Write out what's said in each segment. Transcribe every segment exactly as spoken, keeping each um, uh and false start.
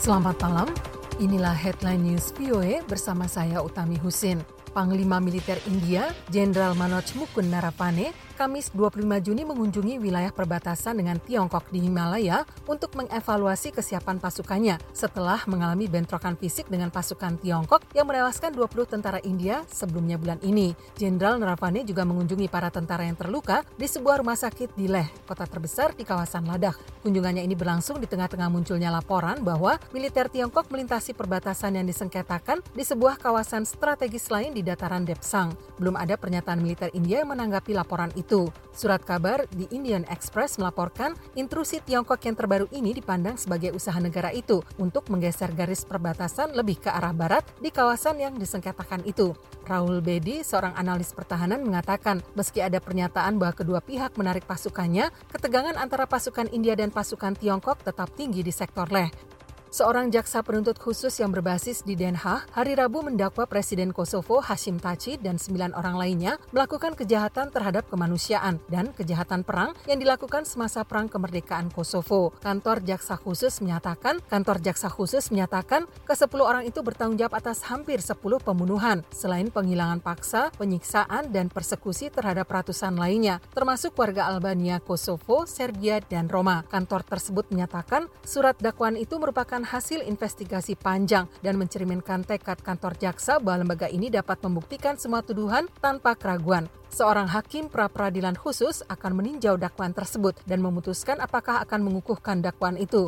Selamat malam, inilah Headline News V O A bersama saya Utami Husin. Panglima Militer India, Jenderal Manoj Mukund Naravane, Kamis dua puluh lima Juni mengunjungi wilayah perbatasan dengan Tiongkok di Himalaya untuk mengevaluasi kesiapan pasukannya setelah mengalami bentrokan fisik dengan pasukan Tiongkok yang menewaskan dua puluh tentara India sebelumnya bulan ini. Jenderal Naravane juga mengunjungi para tentara yang terluka di sebuah rumah sakit di Leh, kota terbesar di kawasan Ladakh. Kunjungannya ini berlangsung di tengah-tengah munculnya laporan bahwa militer Tiongkok melintasi perbatasan yang disengketakan di sebuah kawasan strategis lain di dataran Depsang. Belum ada pernyataan militer India yang menanggapi laporan itu. Surat kabar di Indian Express melaporkan intrusi Tiongkok yang terbaru ini dipandang sebagai usaha negara itu untuk menggeser garis perbatasan lebih ke arah barat di kawasan yang disengketakan itu. Rahul Bedi, seorang analis pertahanan, mengatakan meski ada pernyataan bahwa kedua pihak menarik pasukannya, ketegangan antara pasukan India dan pasukan Tiongkok tetap tinggi di sektor Leh. Seorang jaksa penuntut khusus yang berbasis di Den Haag hari Rabu mendakwa Presiden Kosovo Hashim Thaçi dan sembilan orang lainnya melakukan kejahatan terhadap kemanusiaan dan kejahatan perang yang dilakukan semasa Perang Kemerdekaan Kosovo. Kantor jaksa khusus menyatakan, kantor jaksa khusus menyatakan kesepuluh orang itu bertanggung jawab atas hampir sepuluh pembunuhan, selain penghilangan paksa, penyiksaan, dan persekusi terhadap ratusan lainnya, termasuk warga Albania, Kosovo, Serbia, dan Roma. Kantor tersebut menyatakan surat dakwaan itu merupakan hasil investigasi panjang dan mencerminkan tekad kantor jaksa bahwa lembaga ini dapat membuktikan semua tuduhan tanpa keraguan. Seorang hakim pra-peradilan khusus akan meninjau dakwaan tersebut dan memutuskan apakah akan mengukuhkan dakwaan itu.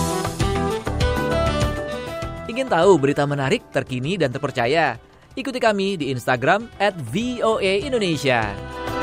Ingin tahu berita menarik, terkini, dan terpercaya? Ikuti kami di Instagram at V O A Indonesia.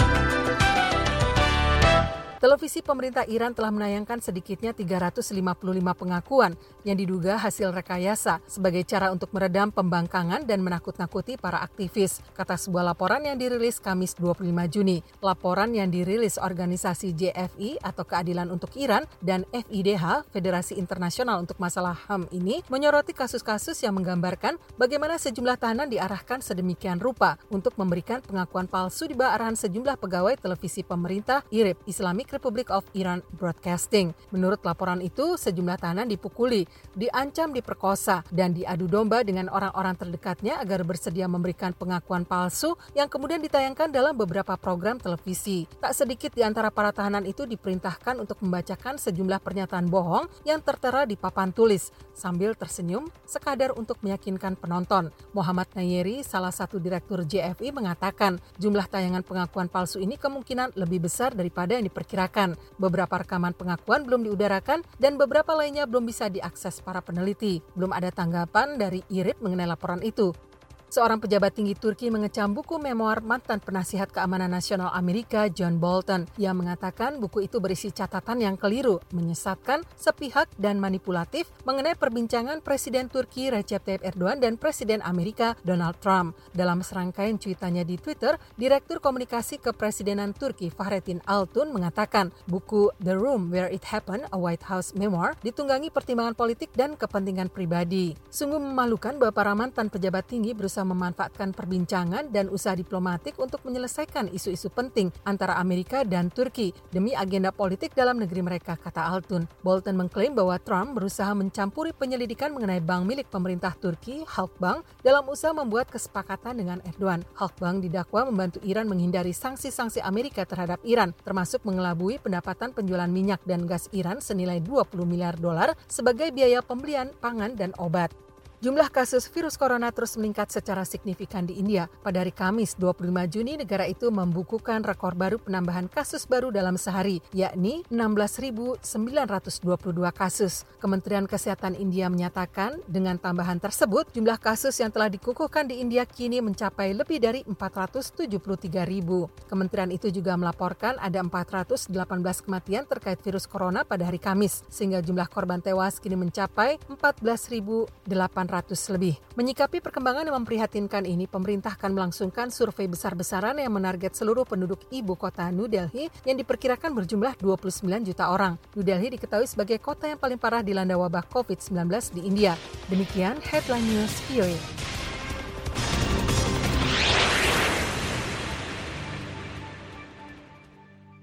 Televisi pemerintah Iran telah menayangkan sedikitnya tiga ratus lima puluh lima pengakuan yang diduga hasil rekayasa sebagai cara untuk meredam pembangkangan dan menakut-nakuti para aktivis, kata sebuah laporan yang dirilis Kamis dua puluh lima Juni. Laporan yang dirilis organisasi J F I atau Keadilan untuk Iran dan F I D H, Federasi Internasional untuk Masalah H A M ini menyoroti kasus-kasus yang menggambarkan bagaimana sejumlah tahanan diarahkan sedemikian rupa untuk memberikan pengakuan palsu di bawah arahan sejumlah pegawai televisi pemerintah I R I B, Islamic Republic of Iran Broadcasting. Menurut laporan itu, sejumlah tahanan dipukuli, diancam diperkosa, dan diadu domba dengan orang-orang terdekatnya agar bersedia memberikan pengakuan palsu yang kemudian ditayangkan dalam beberapa program televisi. Tak sedikit di antara para tahanan itu diperintahkan untuk membacakan sejumlah pernyataan bohong yang tertera di papan tulis, sambil tersenyum sekadar untuk meyakinkan penonton. Muhammad Nayeri, salah satu direktur J F I, mengatakan jumlah tayangan pengakuan palsu ini kemungkinan lebih besar daripada yang diperkirakan. Beberapa rekaman pengakuan belum diudarakan dan beberapa lainnya belum bisa diakses para peneliti. Belum ada tanggapan dari I R I B mengenai laporan itu. Seorang pejabat tinggi Turki mengecam buku memoir mantan penasihat keamanan nasional Amerika John Bolton. Ia mengatakan buku itu berisi catatan yang keliru, menyesatkan, sepihak, dan manipulatif mengenai perbincangan Presiden Turki Recep Tayyip Erdogan dan Presiden Amerika Donald Trump. Dalam serangkaian cuitannya di Twitter, Direktur Komunikasi Kepresidenan Turki Fahrettin Altun mengatakan buku The Room Where It Happened, A White House Memoir ditunggangi pertimbangan politik dan kepentingan pribadi. Sungguh memalukan bahwa para mantan pejabat tinggi berusaha memanfaatkan perbincangan dan usaha diplomatik untuk menyelesaikan isu-isu penting antara Amerika dan Turki demi agenda politik dalam negeri mereka, kata Altun. Bolton mengklaim bahwa Trump berusaha mencampuri penyelidikan mengenai bank milik pemerintah Turki, Halkbank, dalam usaha membuat kesepakatan dengan Erdogan. Halkbank didakwa membantu Iran menghindari sanksi-sanksi Amerika terhadap Iran, termasuk mengelabui pendapatan penjualan minyak dan gas Iran senilai dua puluh miliar dolar sebagai biaya pembelian pangan dan obat. Jumlah kasus virus corona terus meningkat secara signifikan di India. Pada hari Kamis dua puluh lima Juni, negara itu membukukan rekor baru penambahan kasus baru dalam sehari, yakni enam belas ribu sembilan ratus dua puluh dua kasus. Kementerian Kesehatan India menyatakan dengan tambahan tersebut, jumlah kasus yang telah dikukuhkan di India kini mencapai lebih dari empat ratus tujuh puluh tiga ribu. Kementerian itu juga melaporkan ada empat ratus delapan belas kematian terkait virus corona pada hari Kamis, sehingga jumlah korban tewas kini mencapai empat belas ribu delapan ratus lebih. Menyikapi perkembangan yang memprihatinkan ini, pemerintah akan melangsungkan survei besar-besaran yang menarget seluruh penduduk ibu kota New Delhi yang diperkirakan berjumlah dua puluh sembilan juta orang. New Delhi diketahui sebagai kota yang paling parah dilanda wabah covid sembilan belas di India. Demikian Headline News V O A.